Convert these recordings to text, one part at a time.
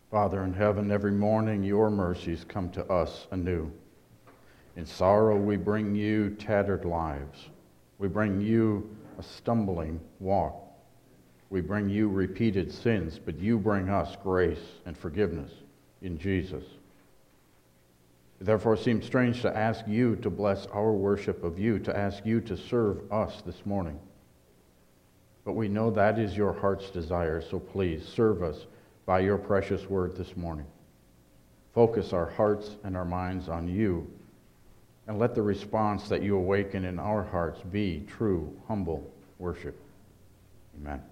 Father in heaven, every morning your mercies come to us anew. In sorrow we bring you tattered lives. We bring you a stumbling walk. We bring you repeated sins, but you bring us grace and forgiveness in Jesus. It therefore seems strange to ask you to bless our worship of you, to ask you to serve us this morning. But we know that is your heart's desire, so please serve us by your precious word this morning. Focus our hearts and our minds on you, and let the response that you awaken in our hearts be true, humble worship. Amen.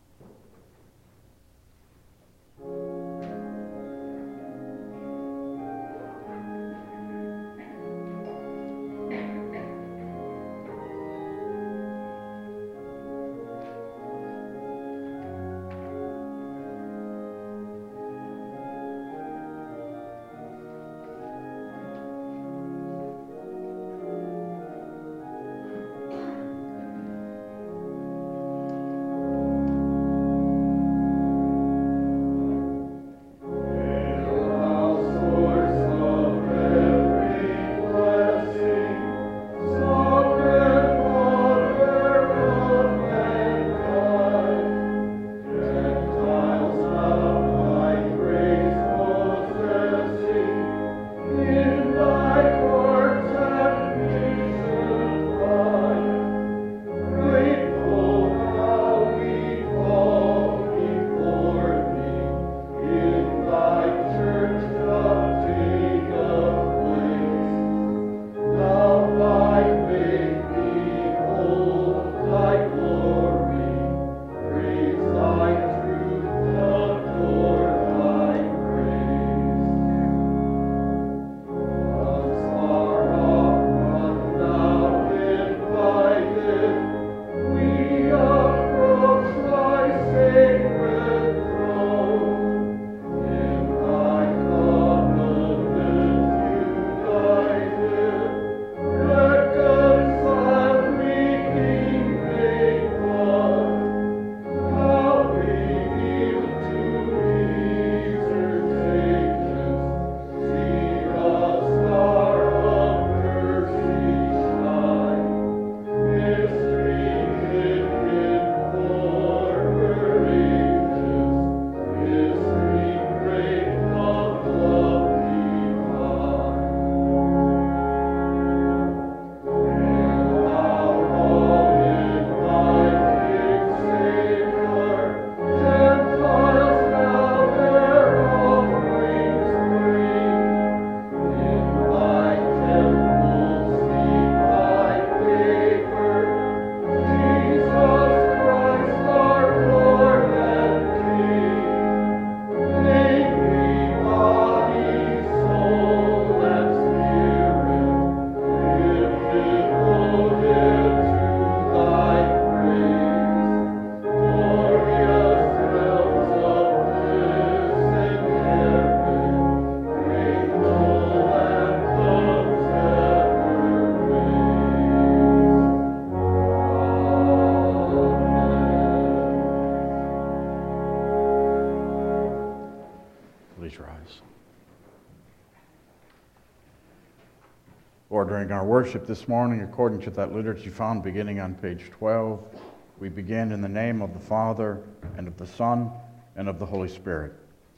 Ordering our worship this morning according to that liturgy found beginning on page 12, we begin in the name of the Father, and of the Son, and of the Holy Spirit.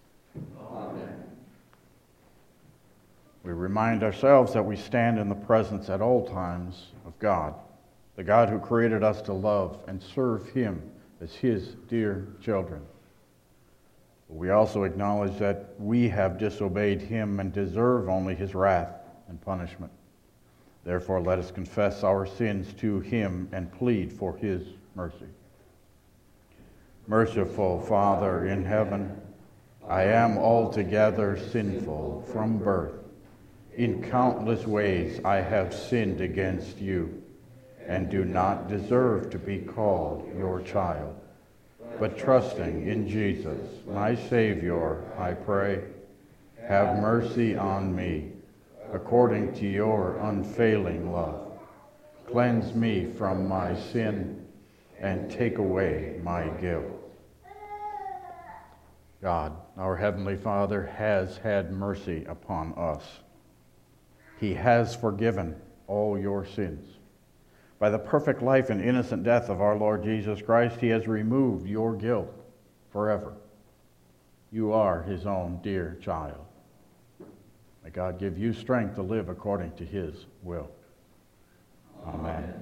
Amen. We remind ourselves that we stand in the presence at all times of God, the God who created us to love and serve Him as His dear children. We also acknowledge that we have disobeyed Him and deserve only His wrath and punishment. Therefore, let us confess our sins to Him and plead for His mercy. Merciful Father in heaven, I am altogether sinful from birth. In countless ways I have sinned against you, and do not deserve to be called your child. But trusting in Jesus, my Savior, I pray, have mercy on me, according to your unfailing love. Cleanse me from my sin and take away my guilt. God, Our Heavenly Father has had mercy upon us. He has forgiven all your sins. By the perfect life and innocent death of our Lord Jesus Christ, He has removed your guilt forever. You are His own dear child. May God give you strength to live according to His will. Amen.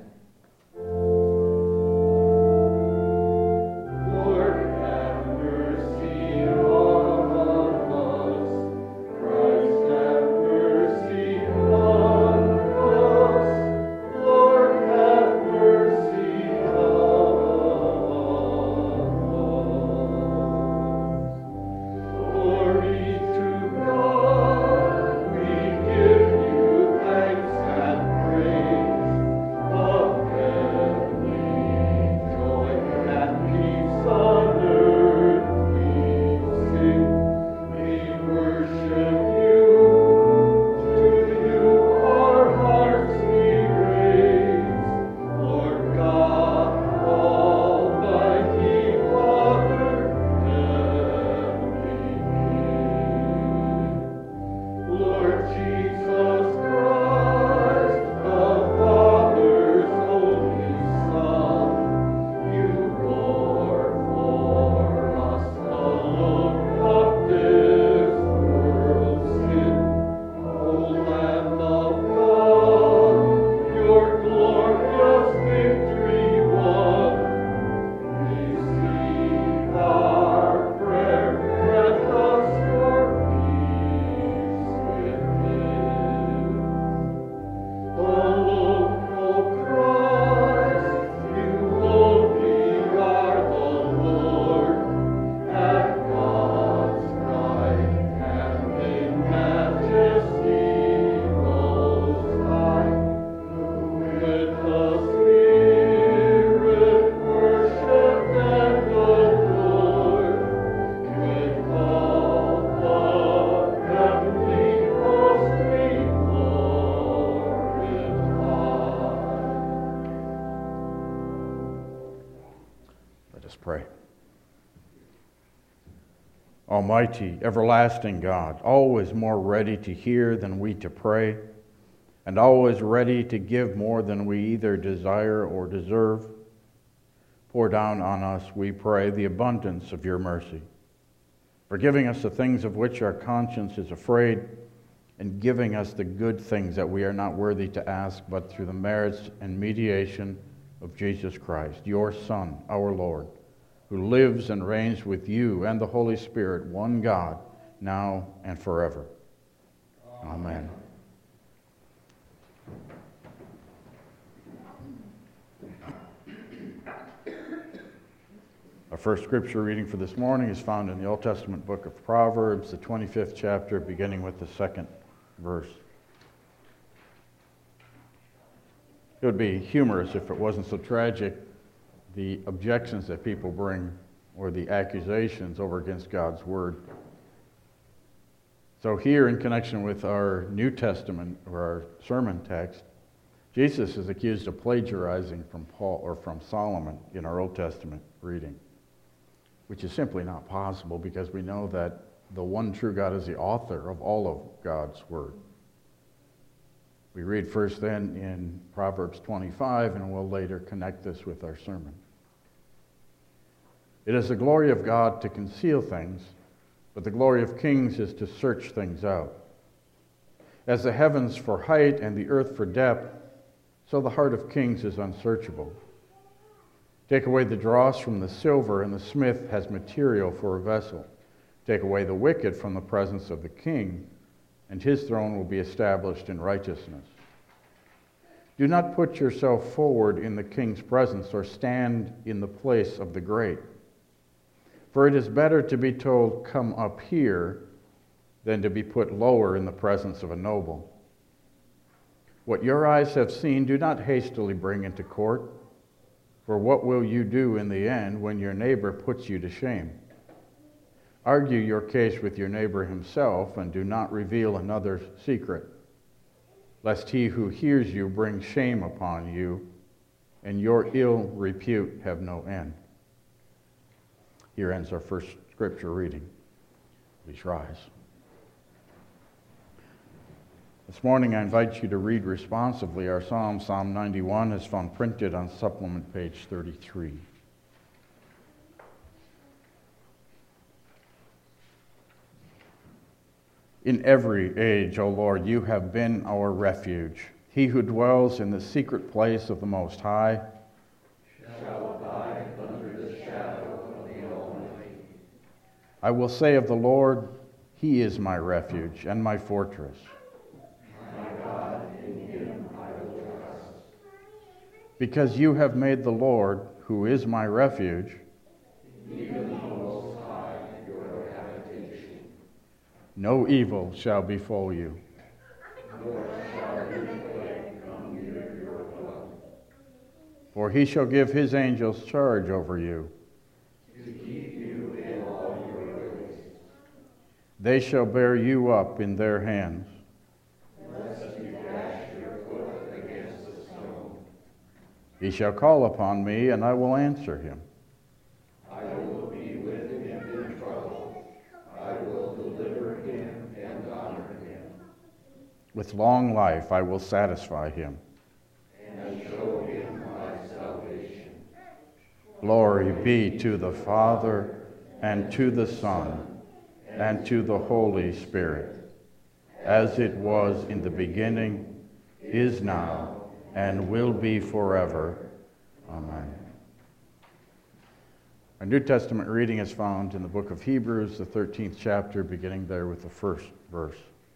Pray. Almighty, everlasting God, always more ready to hear than we to pray, and always ready to give more than we either desire or deserve, pour down on us, we pray, the abundance of your mercy, forgiving us the things of which our conscience is afraid, and giving us the good things that we are not worthy to ask, but through the merits and mediation of Jesus Christ, your Son, our Lord, who lives and reigns with you and the Holy Spirit, one God, now and forever. Amen. Our first scripture reading for this morning is found in the Old Testament book of Proverbs, the 25th chapter, beginning with the 2nd verse. It would be humorous if it wasn't so tragic, the objections that people bring or the accusations over against God's Word. So here, in connection with our New Testament or our sermon text, Jesus is accused of plagiarizing from Paul or from Solomon in our Old Testament reading, which is simply not possible because we know that the one true God is the author of all of God's Word. We read first then in Proverbs 25, and we'll later connect this with our sermon. It is the glory of God to conceal things, but the glory of kings is to search things out. As the heavens for height and the earth for depth, so the heart of kings is unsearchable. Take away the dross from the silver, and the smith has material for a vessel. Take away the wicked from the presence of the king, and his throne will be established in righteousness. Do not put yourself forward in the king's presence or stand in the place of the great. For it is better to be told, "Come up here," than to be put lower in the presence of a noble. What your eyes have seen, do not hastily bring into court. For what will you do in the end when your neighbor puts you to shame? Argue your case with your neighbor himself, and do not reveal another's secret, lest he who hears you bring shame upon you, and your ill repute have no end. Here ends our first scripture reading. Please rise. This morning I invite you to read responsively our Psalm. Psalm 91 is found printed on supplement page 33. In every age, O Lord, you have been our refuge. He who dwells in the secret place of the Most High shall abide under the shadow of the Almighty. I will say of the Lord, He is my refuge and my fortress. My God, in him I will trust. Because you have made the Lord, who is my refuge, Even the Most High your habitation. no evil shall befall you. Nor shall any plague come near your dwelling. For he shall give his angels charge over you. To keep you in all your ways. They shall bear you up in their hands. Lest you dash your foot against a stone. He shall call upon me, and I will answer him. I will be with him in trouble. I will deliver him and honor him. With long life I will satisfy him. And show him my salvation. Glory be to the Father, and to the Son, and to the Holy Spirit, as it was in the beginning, is now, and will be forever. Amen. Our New Testament reading is found in the book of Hebrews, the 13th chapter, beginning there with the first verse.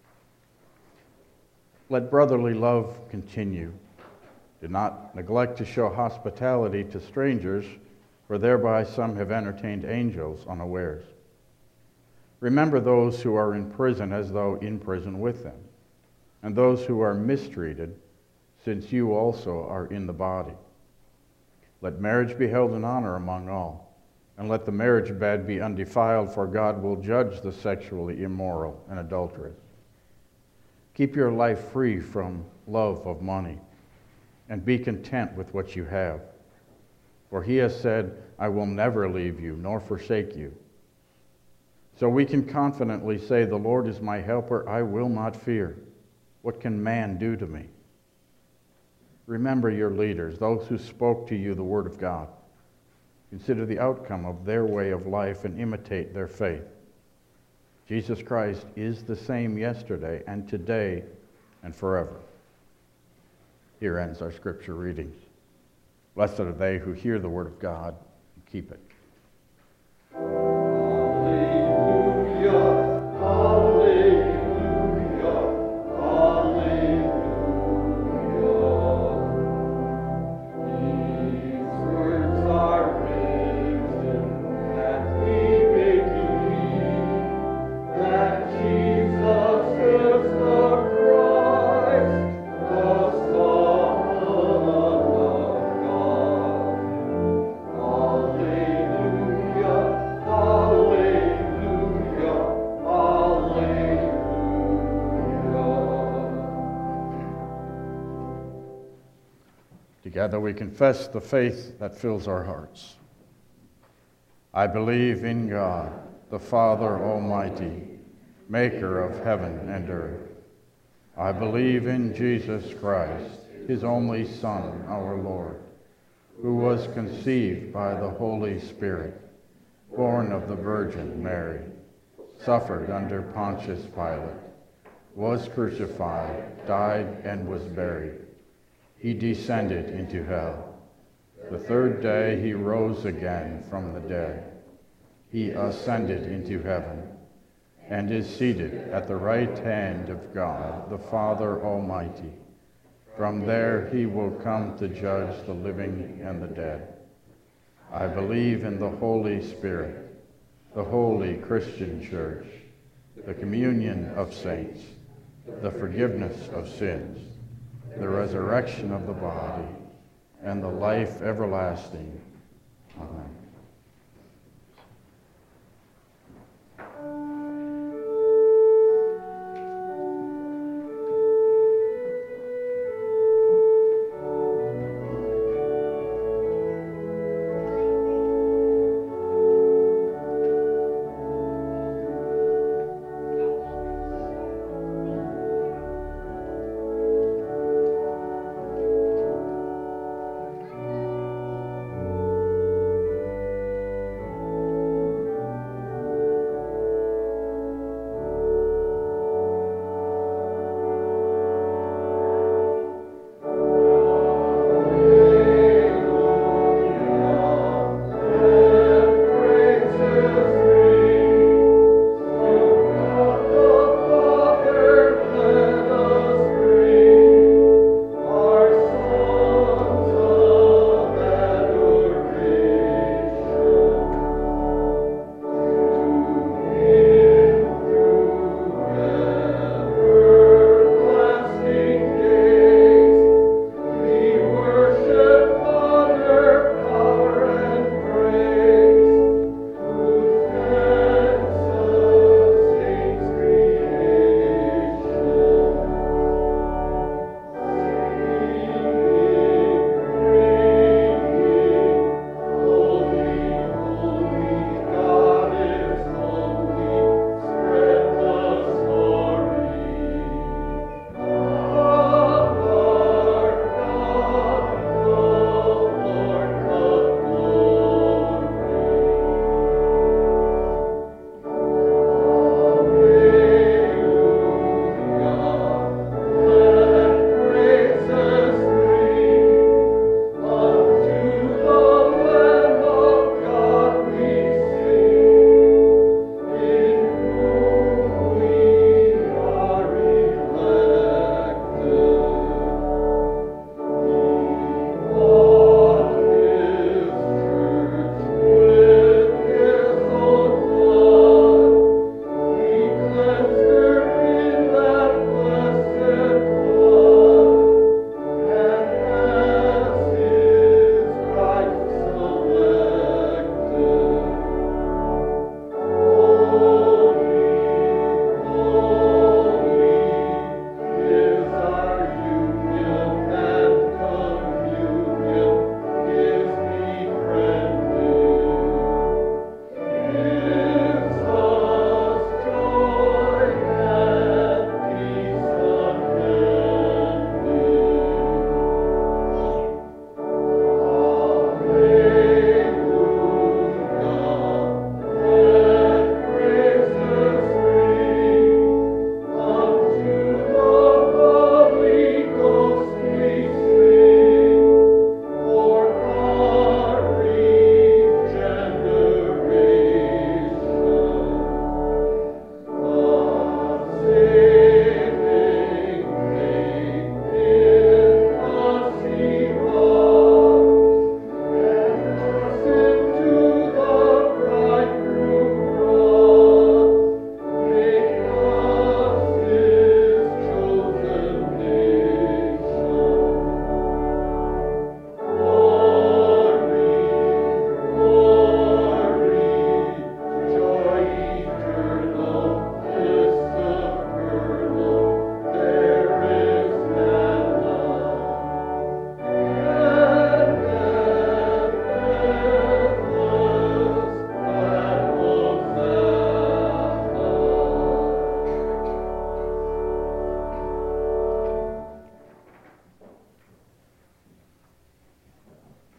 Let brotherly love continue. Do not neglect to show hospitality to strangers, for thereby some have entertained angels unawares. Remember those who are in prison as though in prison with them, and those who are mistreated, since you also are in the body. Let marriage be held in honor among all, and let the marriage bed be undefiled, for God will judge the sexually immoral and adulterous. Keep your life free from love of money, and be content with what you have. For he has said, I will never leave you nor forsake you. So we can confidently say, the Lord is my helper, I will not fear. What can man do to me? Remember your leaders, those who spoke to you the word of God. Consider the outcome of their way of life and imitate their faith. Jesus Christ is the same yesterday and today and forever. Here ends our scripture readings. Blessed are they who hear the word of God and keep it. Together we confess the faith that fills our hearts. I believe in God, the Father Almighty, maker of heaven and earth. I believe in Jesus Christ, his only Son, our Lord, who was conceived by the Holy Spirit, born of the Virgin Mary, suffered under Pontius Pilate, was crucified, died, and was buried. He descended into hell. The third day he rose again from the dead. He ascended into heaven and is seated at the right hand of God, the Father Almighty. From there he will come to judge the living and the dead. I believe in the Holy Spirit, the holy Christian church, the communion of saints, the forgiveness of sins, the resurrection of the body, and the life everlasting. Amen.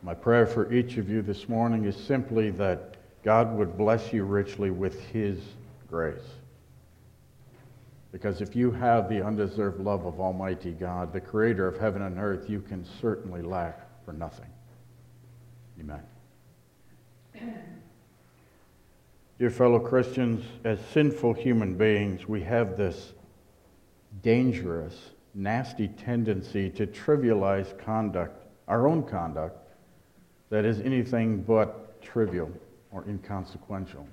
My prayer for each of you this morning is simply that God would bless you richly with His grace. Because if you have the undeserved love of Almighty God, the Creator of heaven and earth, you can certainly lack for nothing. Amen. Dear fellow Christians, as sinful human beings, we have this dangerous, nasty tendency to trivialize conduct, our own conduct, that is anything but trivial or inconsequential.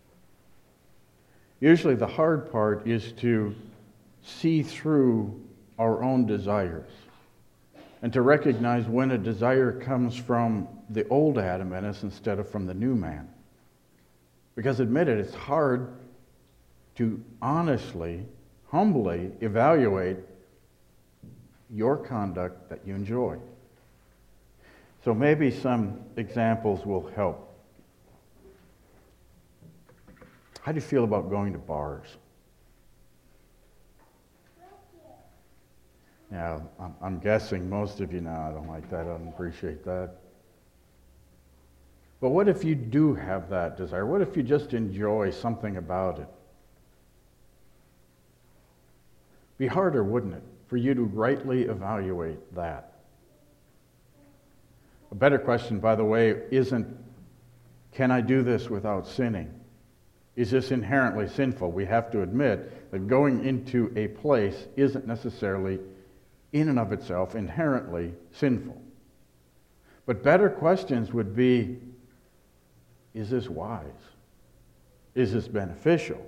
Usually the hard part is to see through our own desires and to recognize when a desire comes from the old Adam in us instead of from the new man. Because admit it, it's hard to honestly, humbly evaluate your conduct that you enjoy. So maybe some examples will help. How do you feel about going to bars? Yeah, I'm guessing most of you now, I don't like that, I don't appreciate that. But what if you do have that desire? What if you just enjoy something about it? Be harder, wouldn't it, for you to rightly evaluate that? A better question, by the way, isn't, can I do this without sinning? Is this inherently sinful? We have to admit that going into a place isn't necessarily, in and of itself, inherently sinful. But better questions would be, is this wise? Is this beneficial?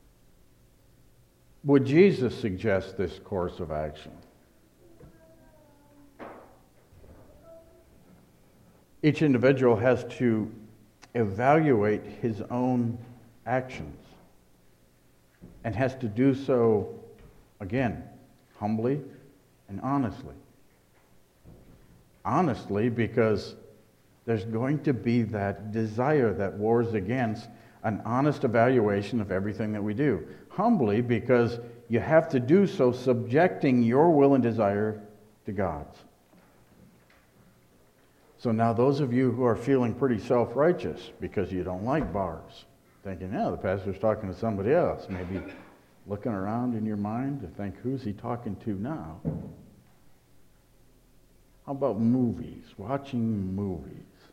Would Jesus suggest this course of action? Each individual has to evaluate his own actions and has to do so, again, humbly and honestly. Honestly, because there's going to be that desire that wars against an honest evaluation of everything that we do. Humbly, because you have to do so subjecting your will and desire to God's. So now those of you who are feeling pretty self-righteous because you don't like bars, thinking, yeah, the pastor's talking to somebody else, maybe looking around in your mind to think, who's he talking to now? How about movies, watching movies?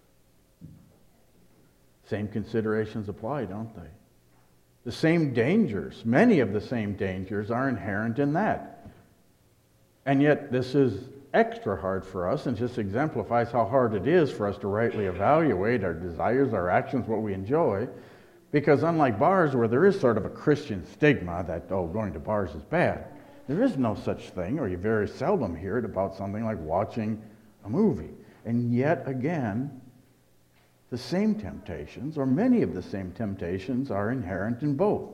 Same considerations apply, don't they? The same dangers, many of the same dangers are inherent in that. And yet this is extra hard for us and just exemplifies how hard it is for us to rightly evaluate our desires, our actions, what we enjoy. Because unlike bars, where there is sort of a Christian stigma that, oh, going to bars is bad, there is no such thing, or you very seldom hear it about something like watching a movie. And yet again, the same temptations, or many of the same temptations, are inherent in both.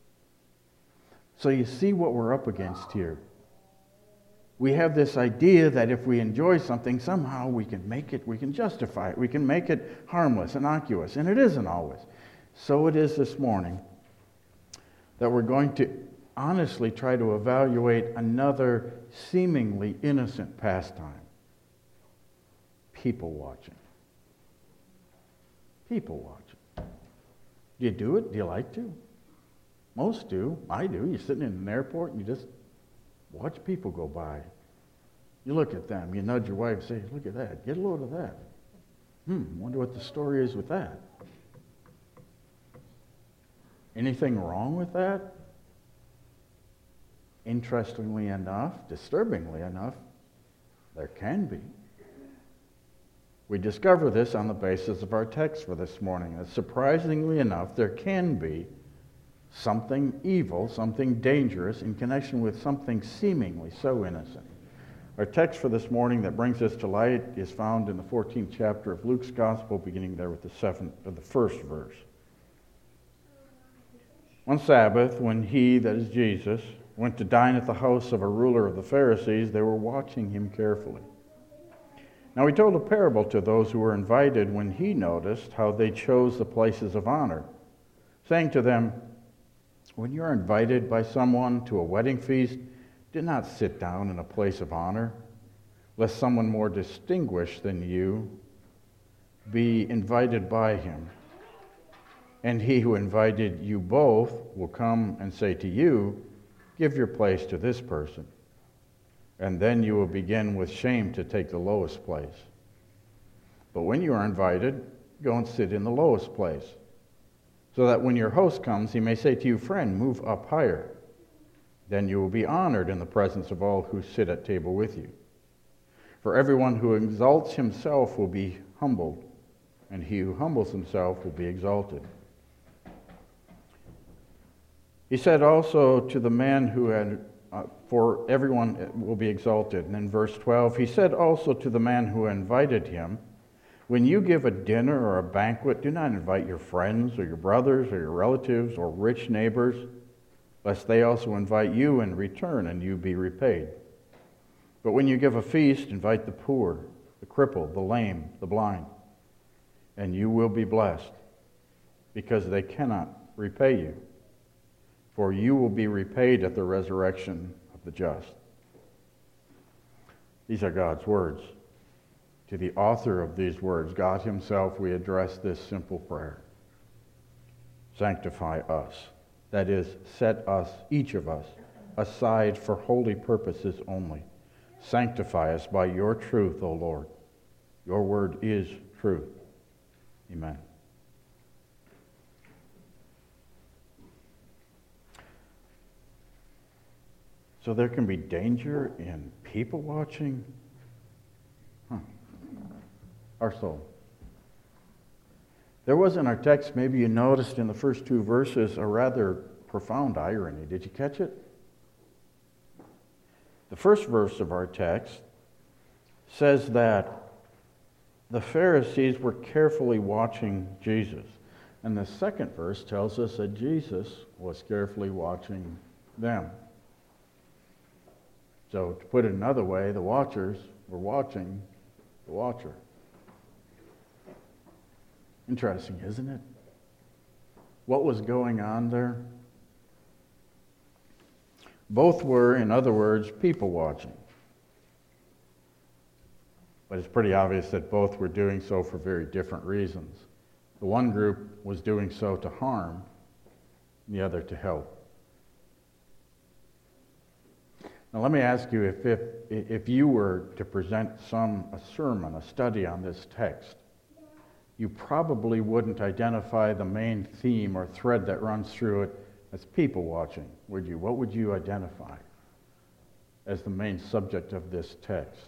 So you see what we're up against here. We have this idea that if we enjoy something, somehow we can make it, we can justify it, we can make it harmless, innocuous, and it isn't always. So it is this morning that we're going to honestly try to evaluate another seemingly innocent pastime. People watching. People watching. Do you do it? Do you like to? Most do. I do. You're sitting in an airport and you just watch people go by. You look at them. You nudge your wife and say, look at that. Get a load of that. Wonder what the story is with that. Anything wrong with that? Interestingly enough, disturbingly enough, there can be. We discover this on the basis of our text for this morning. And surprisingly enough, there can be something evil, something dangerous in connection with something seemingly so innocent. Our text for this morning that brings us to light is found in the 14th chapter of Luke's Gospel, beginning there with the first verse. One Sabbath, when he, that is Jesus, went to dine at the house of a ruler of the Pharisees, they were watching him carefully. Now he told a parable to those who were invited when he noticed how they chose the places of honor, saying to them, when you are invited by someone to a wedding feast, do not sit down in a place of honor, lest someone more distinguished than you be invited by him. And he who invited you both will come and say to you, give your place to this person. And then you will begin with shame to take the lowest place. But when you are invited, go and sit in the lowest place, so that when your host comes, he may say to you, friend, move up higher. Then you will be honored in the presence of all who sit at table with you. For everyone who exalts himself will be humbled, and he who humbles himself will be exalted. He said also to the man who had, for everyone will be exalted. And in verse 12, he said also to the man who invited him, when you give a dinner or a banquet, do not invite your friends or your brothers or your relatives or rich neighbors, lest they also invite you in return and you be repaid. But when you give a feast, invite the poor, the crippled, the lame, the blind, and you will be blessed, because they cannot repay you. For you will be repaid at the resurrection of the just. These are God's words. To the author of these words, God himself, we address this simple prayer. Sanctify us. That is, set us, each of us, aside for holy purposes only. Sanctify us by your truth, O Lord. Your word is truth. Amen. So there can be danger in people watching? Our soul. There was in our text, maybe you noticed in the first two verses, a rather profound irony. Did you catch it? The first verse of our text says that the Pharisees were carefully watching Jesus. And the second verse tells us that Jesus was carefully watching them. So to put it another way, the watchers were watching the watcher. Interesting, isn't it? What was going on there? Both were, in other words, people watching. But it's pretty obvious that both were doing so for very different reasons. The one group was doing so to harm, the other to help. Now let me ask you, if you were to present a sermon, a study on this text, you probably wouldn't identify the main theme or thread that runs through it as people watching, would you? What would you identify as the main subject of this text?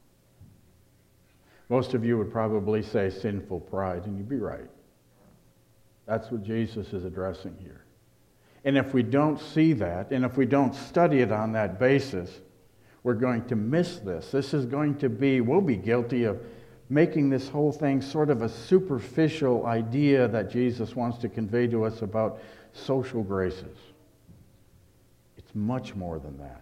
Most of you would probably say sinful pride, and you'd be right. That's what Jesus is addressing here. And if we don't see that, and if we don't study it on that basis, we're going to miss this. This is going to be, we'll be guilty of making this whole thing sort of a superficial idea that Jesus wants to convey to us about social graces. It's much more than that.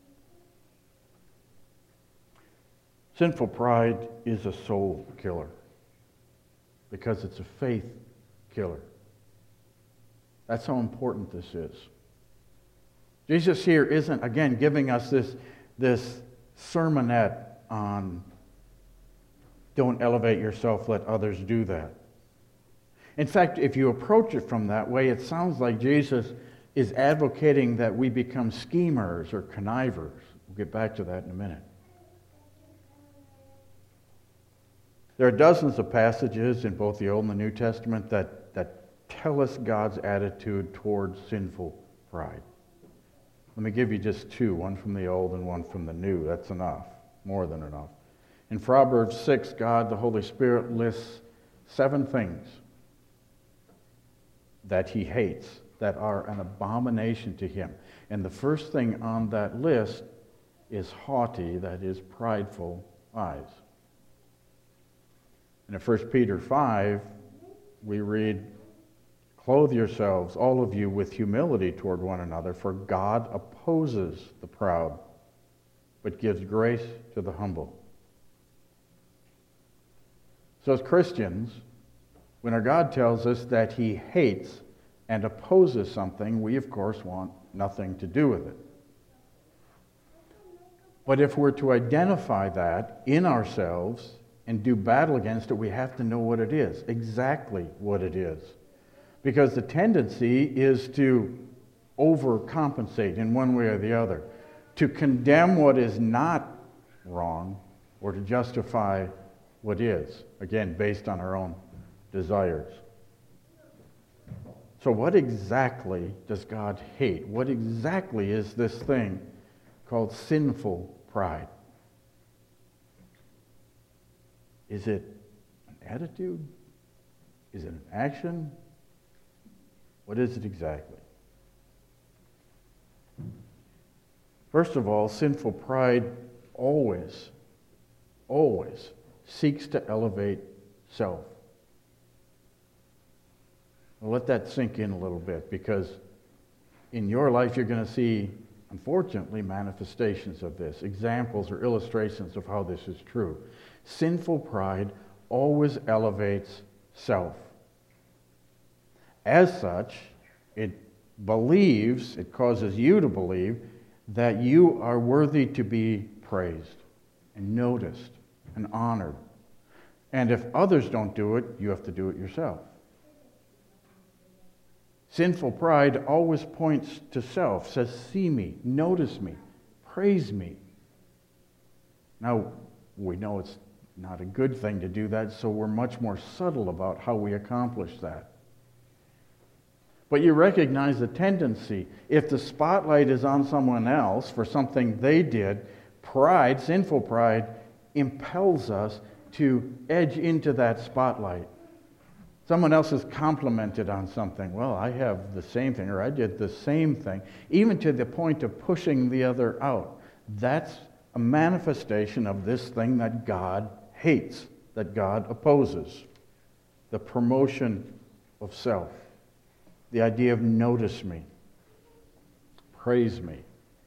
Sinful pride is a soul killer because it's a faith killer. That's how important this is. Jesus here isn't, again, giving us this sermonette on don't elevate yourself, let others do that. In fact, if you approach it from that way, it sounds like Jesus is advocating that we become schemers or connivers. We'll get back to that in a minute. There are dozens of passages in both the Old and the New Testament that tell us God's attitude towards sinful pride. Let me give you just two, one from the Old and one from the New. That's enough, more than enough. In Proverbs 6, God, the Holy Spirit, lists 7 things that he hates, that are an abomination to him. And the first thing on that list is haughty, that is prideful eyes. And in 1 Peter 5, we read, clothe yourselves, all of you, with humility toward one another, for God opposes the proud, but gives grace to the humble. So as Christians, when our God tells us that he hates and opposes something, we of course want nothing to do with it. But if we're to identify that in ourselves and do battle against it, we have to know what it is, exactly what it is. Because the tendency is to overcompensate in one way or the other, to condemn what is not wrong or to justify what is, again, based on our own desires. So what exactly does God hate? What exactly is this thing called sinful pride? Is it an attitude? Is it an action? What is it exactly? First of all, sinful pride always seeks to elevate self. Well, let that sink in a little bit, because in your life you're going to see, unfortunately, manifestations of this, examples or illustrations of how this is true. Sinful pride always elevates self. As such, it causes you to believe that you are worthy to be praised and noticed and honored. And if others don't do it, you have to do it yourself. Sinful pride always points to self, says, see me, notice me, praise me. Now, we know it's not a good thing to do that, so we're much more subtle about how we accomplish that. But you recognize the tendency. If the spotlight is on someone else for something they did, pride, sinful pride, impels us to edge into that spotlight. Someone else is complimented on something. Well, I have the same thing, or I did the same thing, even to the point of pushing the other out. That's a manifestation of this thing that God hates, that God opposes. The promotion of self. The idea of notice me, praise me.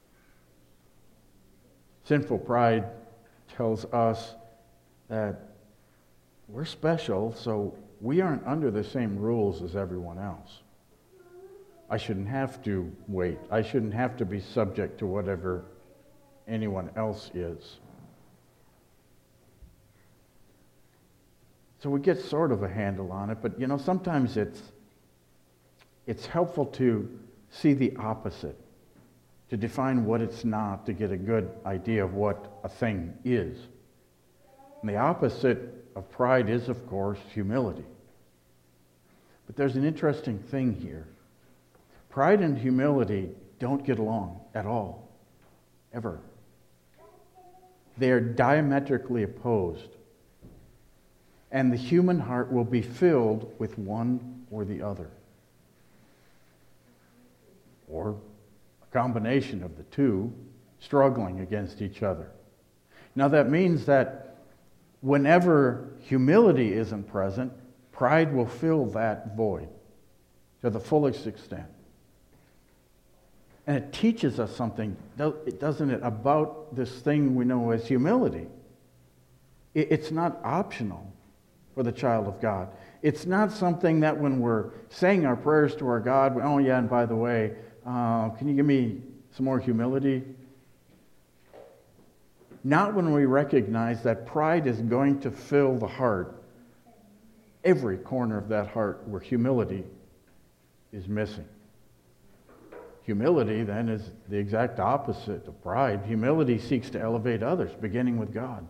Sinful pride tells us that we're special, so we aren't under the same rules as everyone else. I shouldn't have to wait. I shouldn't have to be subject to whatever anyone else is. So we get sort of a handle on it, but sometimes it's helpful to see the opposite, to define what it's not, to get a good idea of what a thing is. And the opposite of pride is, of course, humility. But there's an interesting thing here. Pride and humility don't get along at all, ever. They are diametrically opposed. And the human heart will be filled with one or the other. Or a combination of the two, struggling against each other. Now that means that whenever humility isn't present, pride will fill that void to the fullest extent. And it teaches us something, doesn't it, about this thing we know as humility. It's not optional for the child of God. It's not something that when we're saying our prayers to our God, oh yeah, and by the way, can you give me some more humility? Not when we recognize that pride is going to fill the heart, every corner of that heart where humility is missing. Humility, then, is the exact opposite of pride. Humility seeks to elevate others, beginning with God.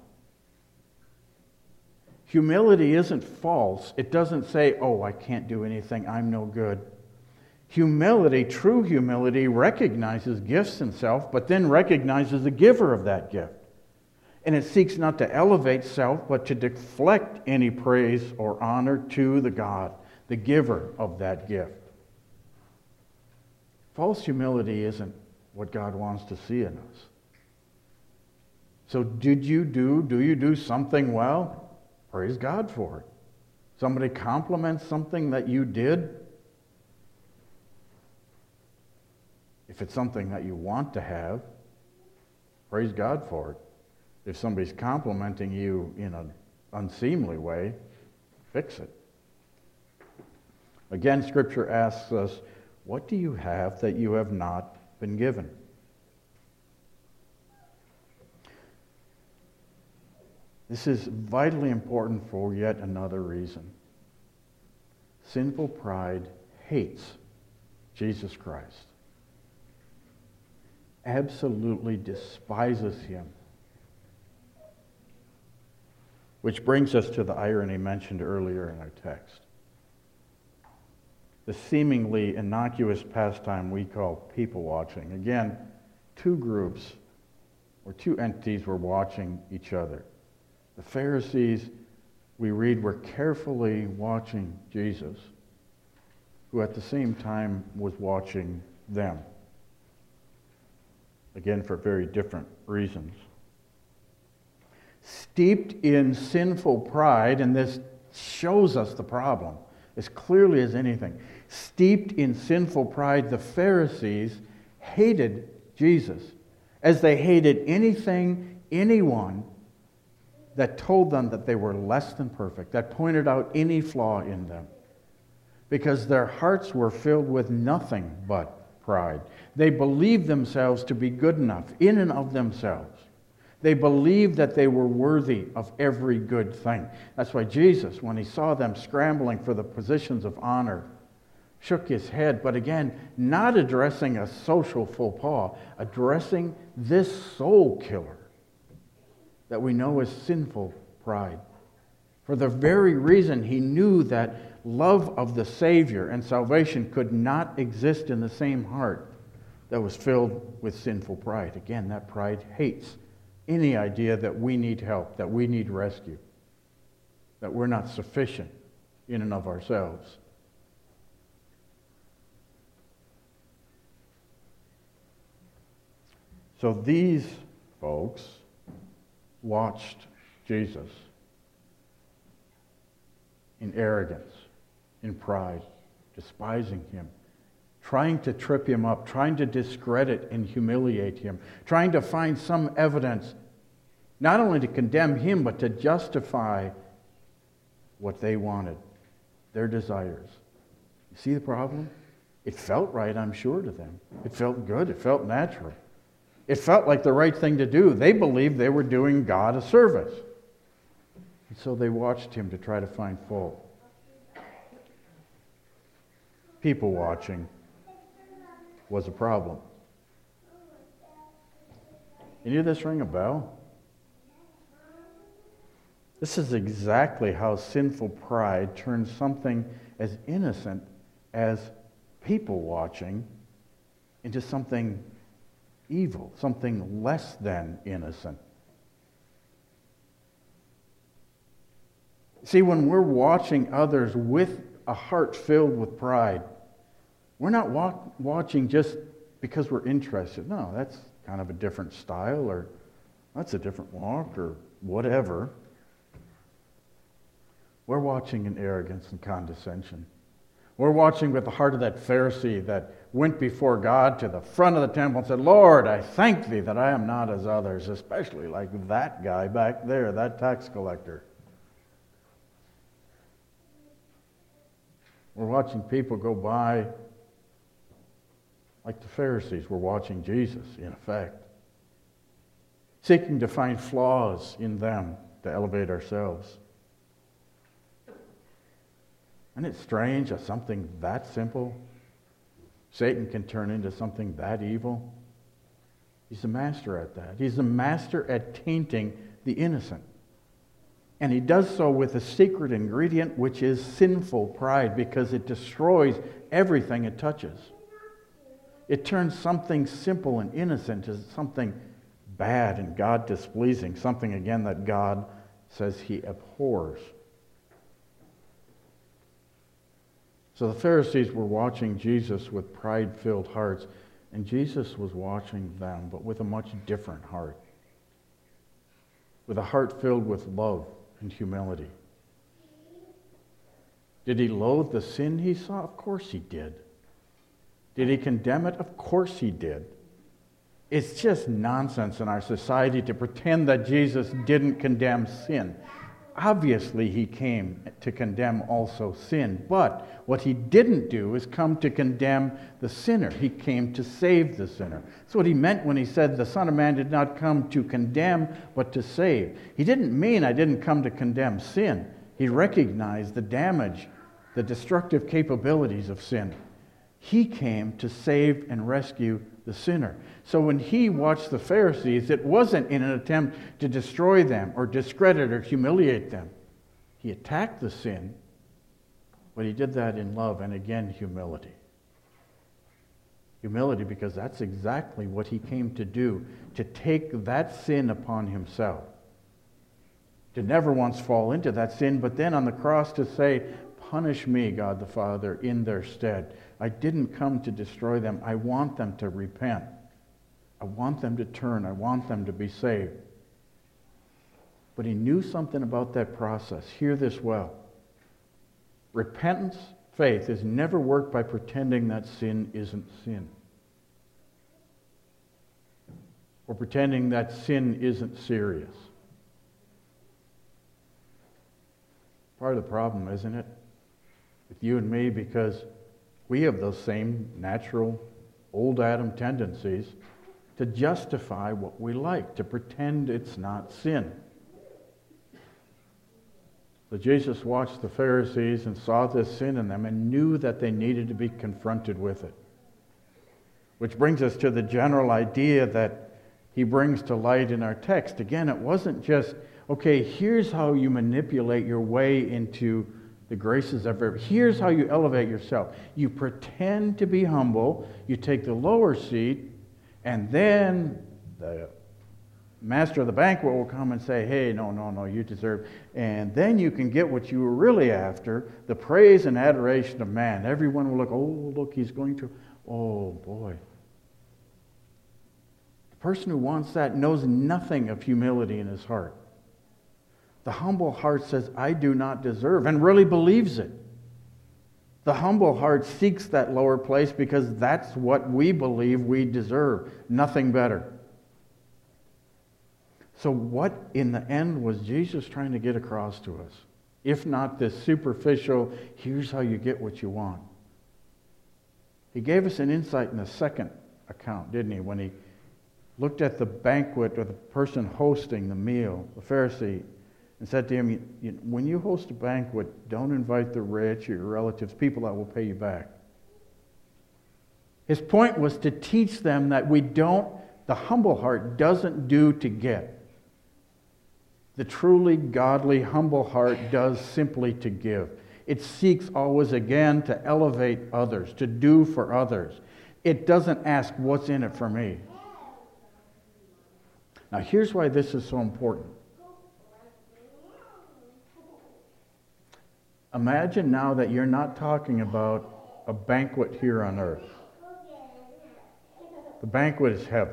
Humility isn't false. It doesn't say, oh, I can't do anything, I'm no good. Humility, true humility, recognizes gifts in self, but then recognizes the giver of that gift. And it seeks not to elevate self, but to deflect any praise or honor to the God, the giver of that gift. False humility isn't what God wants to see in us. So do you do something well? Praise God for it. Somebody compliments something that you did. If it's something that you want to have, praise God for it. If somebody's complimenting you in an unseemly way, fix it. Again, Scripture asks us, what do you have that you have not been given? This is vitally important for yet another reason. Sinful pride hates Jesus Christ. Absolutely despises him. Which brings us to the irony mentioned earlier in our text. The seemingly innocuous pastime we call people watching. Again, two groups or two entities were watching each other. The Pharisees, we read, were carefully watching Jesus, who at the same time was watching them. Again, for very different reasons. Steeped in sinful pride, and this shows us the problem as clearly as anything. Steeped in sinful pride, the Pharisees hated Jesus as they hated anyone that told them that they were less than perfect, that pointed out any flaw in them, because their hearts were filled with nothing but pride. They believed themselves to be good enough in and of themselves. They believed that they were worthy of every good thing. That's why Jesus, when he saw them scrambling for the positions of honor, shook his head, but again, not addressing a social faux pas, addressing this soul killer that we know as sinful pride. For the very reason he knew that love of the Savior and salvation could not exist in the same heart that was filled with sinful pride. Again, that pride hates any idea that we need help, that we need rescue, that we're not sufficient in and of ourselves. So these folks watched Jesus in arrogance, in pride, despising him, trying to trip him up, trying to discredit and humiliate him, trying to find some evidence not only to condemn him, but to justify what they wanted, their desires. You see the problem? It felt right, I'm sure, to them. It felt good. It felt natural. It felt like the right thing to do. They believed they were doing God a service. And so they watched him to try to find fault. People watching was a problem. Any of this ring a bell? This is exactly how sinful pride turns something as innocent as people watching into something evil, something less than innocent. See, when we're watching others with a heart filled with pride, we're not watching just because we're interested. No, that's kind of a different style, or that's a different walk, or whatever. We're watching in arrogance and condescension. We're watching with the heart of that Pharisee that went before God to the front of the temple and said, "Lord, I thank thee that I am not as others," especially like that guy back there, that tax collector. We're watching people go by like the Pharisees were watching Jesus, in effect, seeking to find flaws in them to elevate ourselves. Isn't it strange that something that simple, Satan can turn into something that evil? He's a master at that. He's a master at tainting the innocent. And he does so with a secret ingredient, which is sinful pride, because it destroys everything it touches. It turns something simple and innocent into something bad and God displeasing, something, again, that God says he abhors. So the Pharisees were watching Jesus with pride-filled hearts, and Jesus was watching them, but with a much different heart. With a heart filled with love and humility. Did he loathe the sin he saw? Of course he did. Did he condemn it? Of course he did. It's just nonsense in our society to pretend that Jesus didn't condemn sin. Obviously, he came to condemn also sin, but what he didn't do is come to condemn the sinner. He came to save the sinner. That's what he meant when he said the Son of Man did not come to condemn, but to save. He didn't mean I didn't come to condemn sin. He recognized the damage, the destructive capabilities of sin. He came to save and rescue the sinner. So when he watched the Pharisees, it wasn't in an attempt to destroy them or discredit or humiliate them. He attacked the sin, but he did that in love and again humility. Humility because that's exactly what he came to do, to take that sin upon himself. To never once fall into that sin, but then on the cross to say, punish me, God the Father, in their stead. I didn't come to destroy them. I want them to repent. I want them to turn. I want them to be saved. But he knew something about that process. Hear this well. Repentance, faith, is never worked by pretending that sin isn't sin. Or pretending that sin isn't serious. Part of the problem, isn't it? With you and me, because we have those same natural old Adam tendencies to justify what we like, to pretend it's not sin. So Jesus watched the Pharisees and saw this sin in them and knew that they needed to be confronted with it. Which brings us to the general idea that he brings to light in our text. Again, it wasn't just, okay, here's how you manipulate your way into the graces of every. Here's how you elevate yourself. You pretend to be humble, you take the lower seat, and then the master of the banquet will come and say, hey, no, you deserve. And then you can get what you were really after, the praise and adoration of man. Everyone will look, oh, look, he's going to, oh, boy. The person who wants that knows nothing of humility in his heart. The humble heart says, I do not deserve, and really believes it. The humble heart seeks that lower place because that's what we believe we deserve, nothing better. So what in the end was Jesus trying to get across to us? If not this superficial, here's how you get what you want. He gave us an insight in the second account, didn't he? When he looked at the banquet or the person hosting the meal, the Pharisee, and said to him, when you host a banquet, don't invite the rich or your relatives, people that will pay you back. His point was to teach them that the humble heart doesn't do to get. The truly godly, humble heart does simply to give. It seeks always again to elevate others, to do for others. It doesn't ask, what's in it for me? Now here's why this is so important. Imagine now that you're not talking about a banquet here on earth. The banquet is heaven.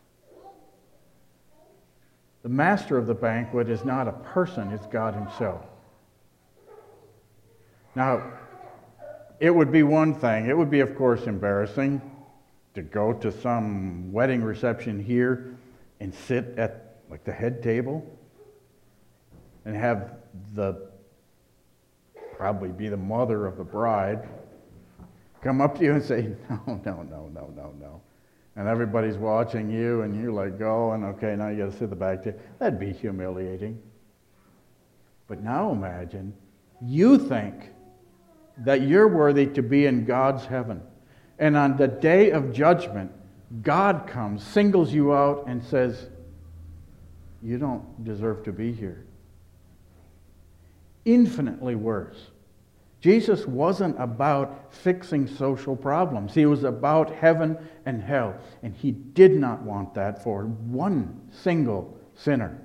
The master of the banquet is not a person, it's God himself. Now, it would be one thing. It would be, of course, embarrassing to go to some wedding reception here and sit at the head table and have probably be the mother of the bride, come up to you and say, no. And everybody's watching you, and you're like, going, okay, now you got to sit at the back table. That'd be humiliating. But now imagine you think that you're worthy to be in God's heaven. And on the day of judgment, God comes, singles you out, and says, you don't deserve to be here. Infinitely worse. Jesus wasn't about fixing social problems. He was about heaven and hell. And he did not want that for one single sinner.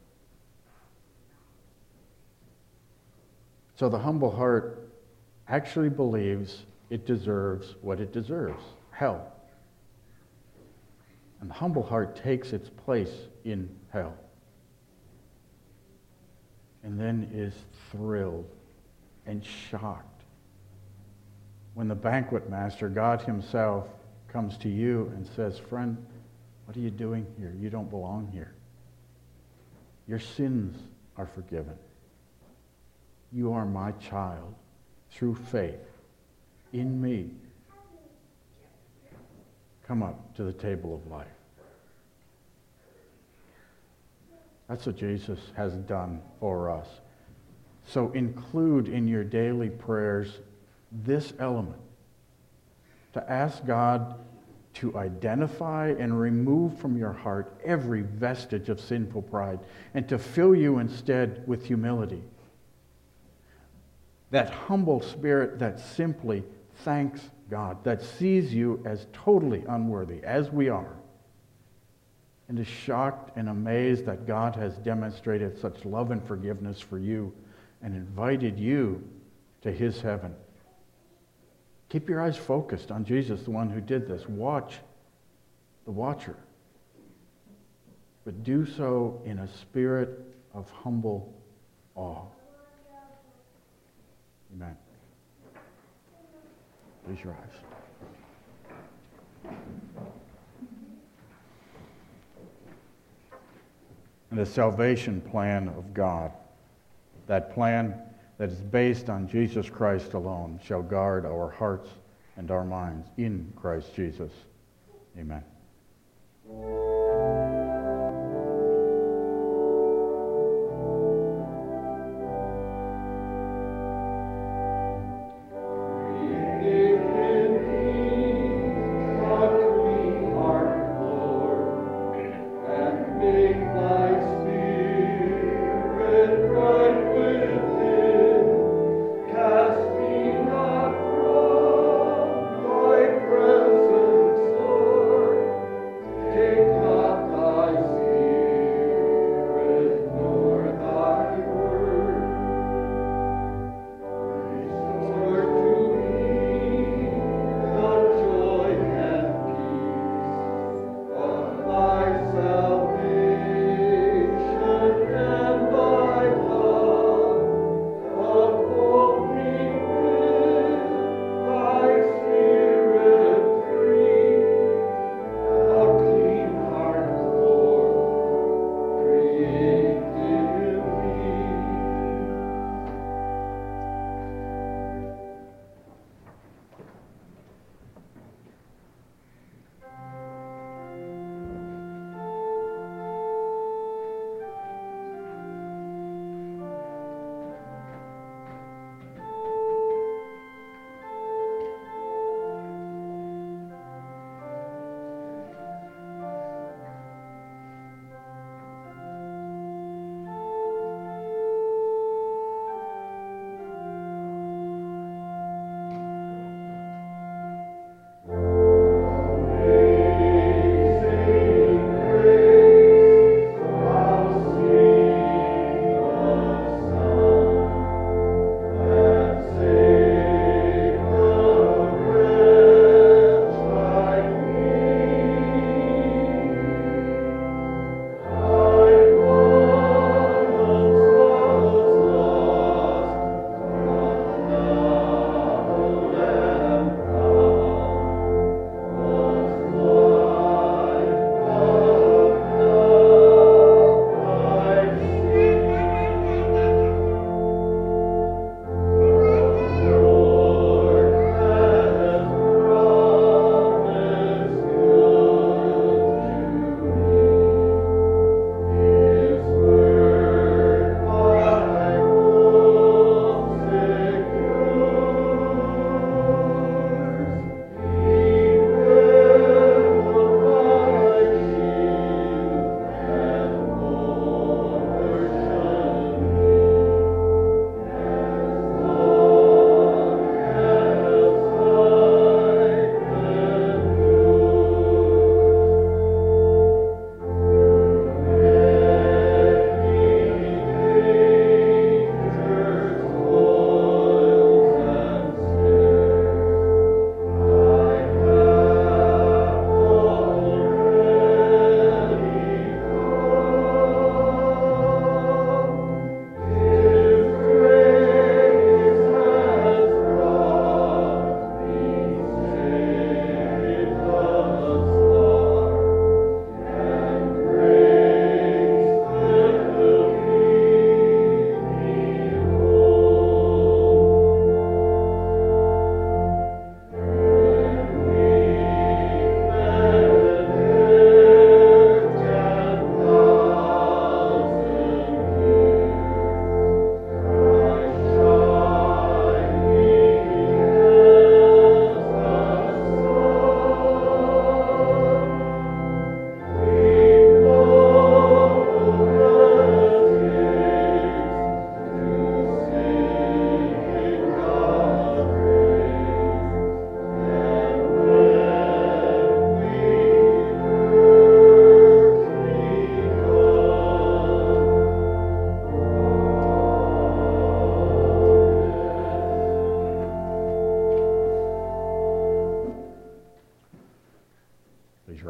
So the humble heart actually believes it deserves what it deserves, hell. And the humble heart takes its place in hell. And then is thrilled and shocked when the banquet master, God himself, comes to you and says, friend, what are you doing here? You don't belong here. Your sins are forgiven. you are my child through faith in me. Come up to the table of life. That's what Jesus has done for us. So include in your daily prayers this element, to ask God to identify and remove from your heart every vestige of sinful pride and to fill you instead with humility. That humble spirit that simply thanks God, that sees you as totally unworthy, as we are, and is shocked and amazed that God has demonstrated such love and forgiveness for you and invited you to his heaven. Keep your eyes focused on Jesus, the one who did this. Watch the watcher. But do so in a spirit of humble awe. Amen. Close your eyes. And the salvation plan of God, that plan that is based on Jesus Christ alone, shall guard our hearts and our minds in Christ Jesus. Amen. Take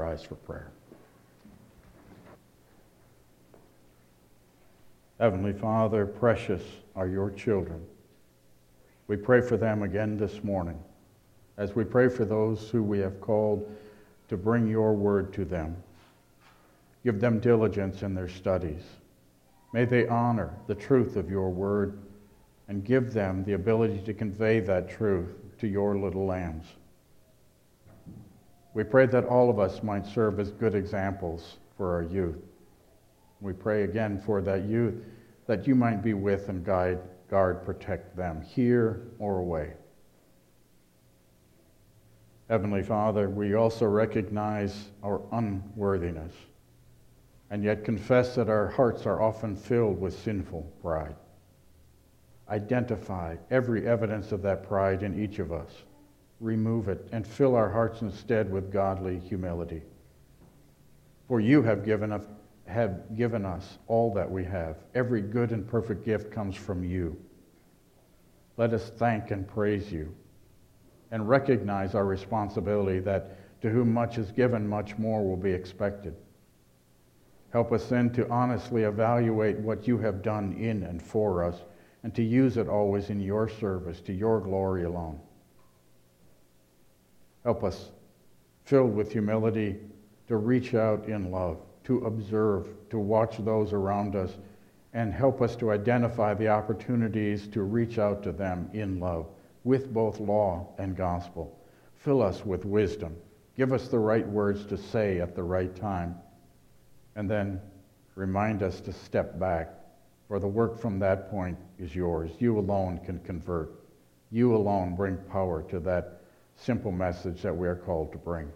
rise for prayer. Heavenly Father, precious are your children. We pray for them again this morning, as we pray for those who we have called to bring your word to them. Give them diligence in their studies. May they honor the truth of your word and give them the ability to convey that truth to your little lambs. We pray that all of us might serve as good examples for our youth. We pray again for that youth, that you might be with and guard, protect them, here or away. Heavenly Father, we also recognize our unworthiness, and yet confess that our hearts are often filled with sinful pride. Identify every evidence of that pride in each of us. Remove it and fill our hearts instead with godly humility. For you have given us all that we have. Every good and perfect gift comes from you. Let us thank and praise you and recognize our responsibility that to whom much is given, much more will be expected. Help us then to honestly evaluate what you have done in and for us and to use it always in your service, to your glory alone. Help us, filled with humility, to reach out in love, to observe, to watch those around us, and help us to identify the opportunities to reach out to them in love, with both law and gospel. Fill us with wisdom. Give us the right words to say at the right time. And then remind us to step back, for the work from that point is yours. You alone can convert. You alone bring power to that simple message that we are called to bring.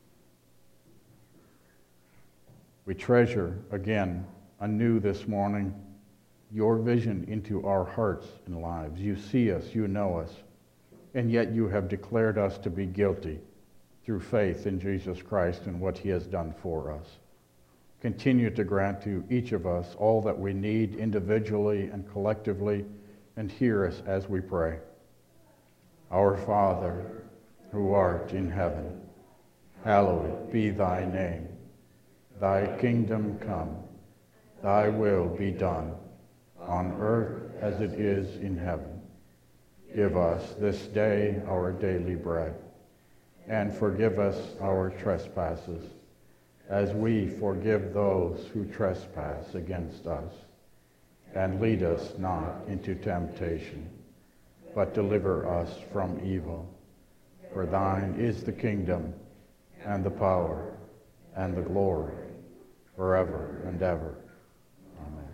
We treasure again, anew this morning, your vision into our hearts and lives. You see us, you know us, and yet you have declared us to be guilty through faith in Jesus Christ and what he has done for us. Continue to grant to each of us all that we need individually and collectively, and hear us as we pray. Our Father, who art in heaven, hallowed be thy name. Thy kingdom come, thy will be done, on earth as it is in heaven. Give us this day our daily bread, and forgive us our trespasses, as we forgive those who trespass against us. And lead us not into temptation, but deliver us from evil. For thine is the kingdom, and the power, and the glory, forever and ever. Amen.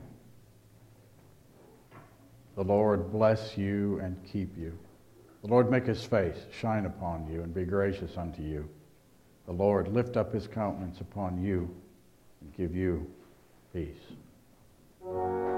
The Lord bless you and keep you. The Lord make his face shine upon you and be gracious unto you. The Lord lift up his countenance upon you and give you peace.